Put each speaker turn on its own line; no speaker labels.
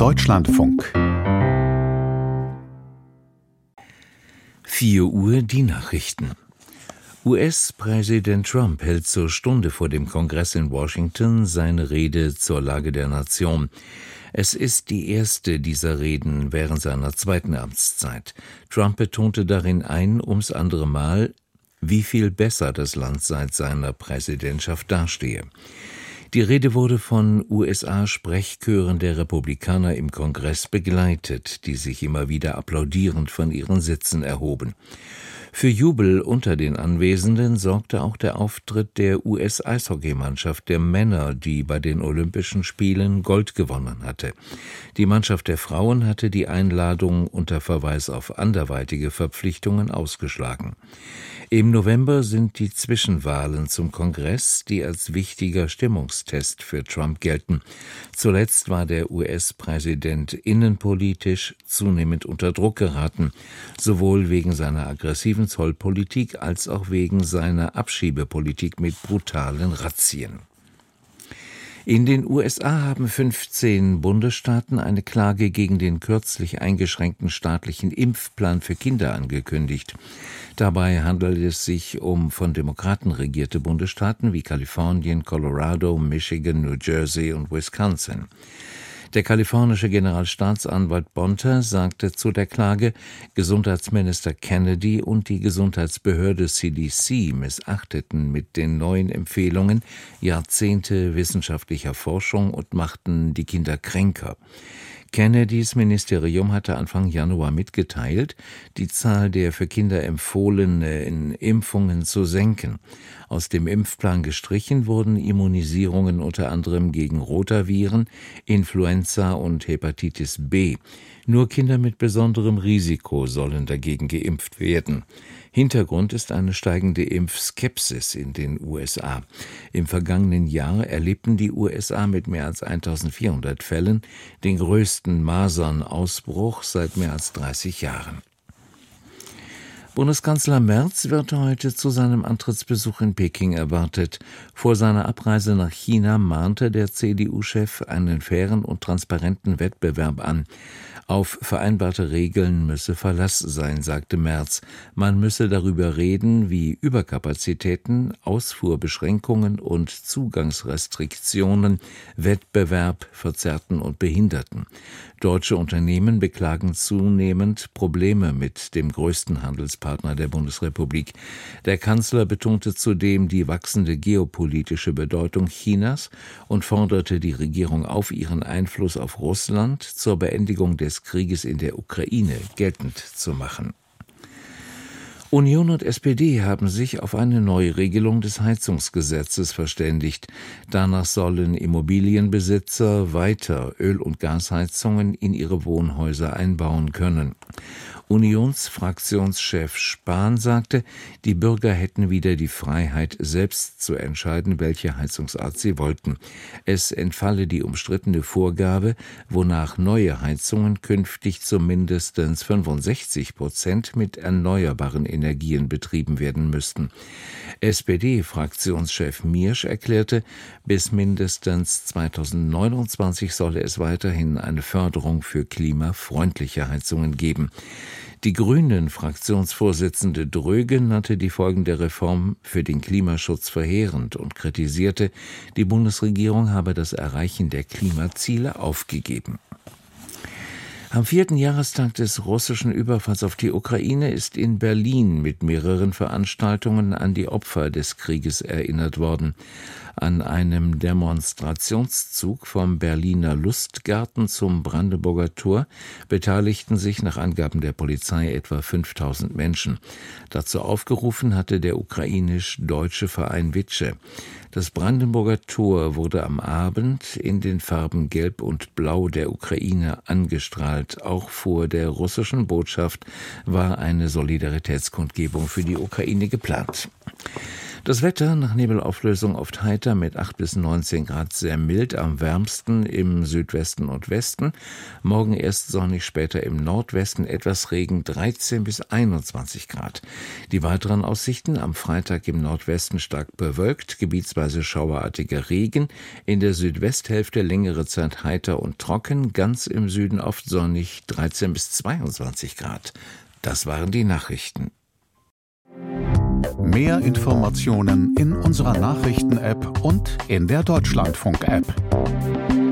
Deutschlandfunk.
4 Uhr die Nachrichten. US-Präsident Trump hält zur Stunde vor dem Kongress in Washington seine Rede zur Lage der Nation. Es ist die erste dieser Reden während seiner zweiten Amtszeit. Trump betonte darin ein ums andere Mal, wie viel besser das Land seit seiner Präsidentschaft dastehe. Die Rede wurde von USA-Sprechchören der Republikaner im Kongress begleitet, die sich immer wieder applaudierend von ihren Sitzen erhoben. Für Jubel unter den Anwesenden sorgte auch der Auftritt der US-Eishockeymannschaft der Männer, die bei den Olympischen Spielen Gold gewonnen hatte. Die Mannschaft der Frauen hatte die Einladung unter Verweis auf anderweitige Verpflichtungen ausgeschlagen. Im November sind die Zwischenwahlen zum Kongress, die als wichtiger Stimmungstest für Trump gelten. Zuletzt war der US-Präsident innenpolitisch zunehmend unter Druck geraten, sowohl wegen seiner aggressiven Zollpolitik als auch wegen seiner Abschiebepolitik mit brutalen Razzien. In den USA haben 15 Bundesstaaten eine Klage gegen den kürzlich eingeschränkten staatlichen Impfplan für Kinder angekündigt. Dabei handelt es sich um von Demokraten regierte Bundesstaaten wie Kalifornien, Colorado, Michigan, New Jersey und Wisconsin. Der kalifornische Generalstaatsanwalt Bonta sagte zu der Klage, Gesundheitsminister Kennedy und die Gesundheitsbehörde CDC missachteten mit den neuen Empfehlungen Jahrzehnte wissenschaftlicher Forschung und machten die Kinder kränker. Kennedys Ministerium hatte Anfang Januar mitgeteilt, die Zahl der für Kinder empfohlenen Impfungen zu senken. Aus dem Impfplan gestrichen wurden Immunisierungen unter anderem gegen Rotaviren, Influenza und Hepatitis B. Nur Kinder mit besonderem Risiko sollen dagegen geimpft werden. Hintergrund ist eine steigende Impfskepsis in den USA. Im vergangenen Jahr erlebten die USA mit mehr als 1400 Fällen den größten Masernausbruch seit mehr als 30 Jahren. Bundeskanzler Merz wird heute zu seinem Antrittsbesuch in Peking erwartet. Vor seiner Abreise nach China mahnte der CDU-Chef einen fairen und transparenten Wettbewerb an. Auf vereinbarte Regeln müsse Verlass sein, sagte Merz. Man müsse darüber reden, wie Überkapazitäten, Ausfuhrbeschränkungen und Zugangsrestriktionen Wettbewerb verzerrten und behinderten. Deutsche Unternehmen beklagen zunehmend Probleme mit dem größten Handelspartner der Bundesrepublik. Der Kanzler betonte zudem die wachsende geopolitische Bedeutung Chinas und forderte die Regierung auf, ihren Einfluss auf Russland zur Beendigung des Krieges in der Ukraine geltend zu machen. Union und SPD haben sich auf eine Neuregelung des Heizungsgesetzes verständigt. Danach sollen Immobilienbesitzer weiter Öl- und Gasheizungen in ihre Wohnhäuser einbauen können. Unionsfraktionschef Spahn sagte, die Bürger hätten wieder die Freiheit, selbst zu entscheiden, welche Heizungsart sie wollten. Es entfalle die umstrittene Vorgabe, wonach neue Heizungen künftig zu mindestens 65% mit erneuerbaren Energien betrieben werden müssten. SPD-Fraktionschef Miersch erklärte, bis mindestens 2029 solle es weiterhin eine Förderung für klimafreundliche Heizungen geben. Die Grünen-Fraktionsvorsitzende Dröge nannte die Folgen der Reform für den Klimaschutz verheerend und kritisierte, die Bundesregierung habe das Erreichen der Klimaziele aufgegeben. Am 4. Jahrestag des russischen Überfalls auf die Ukraine ist in Berlin mit mehreren Veranstaltungen an die Opfer des Krieges erinnert worden. An einem Demonstrationszug vom Berliner Lustgarten zum Brandenburger Tor beteiligten sich nach Angaben der Polizei etwa 5000 Menschen. Dazu aufgerufen hatte der ukrainisch-deutsche Verein Vitsche. Das Brandenburger Tor wurde am Abend in den Farben Gelb und Blau der Ukraine angestrahlt. Auch vor der russischen Botschaft war eine Solidaritätskundgebung für die Ukraine geplant. Das Wetter nach Nebelauflösung oft heiter mit 8 bis 19 Grad, sehr mild, am wärmsten im Südwesten und Westen. Morgen erst sonnig, später im Nordwesten etwas Regen, 13 bis 21 Grad. Die weiteren Aussichten: am Freitag im Nordwesten stark bewölkt, gebietsweise schauerartiger Regen, in der Südwesthälfte längere Zeit heiter und trocken, ganz im Süden oft sonnig, 13 bis 22 Grad. Das waren die Nachrichten.
Mehr Informationen in unserer Nachrichten-App und in der Deutschlandfunk-App.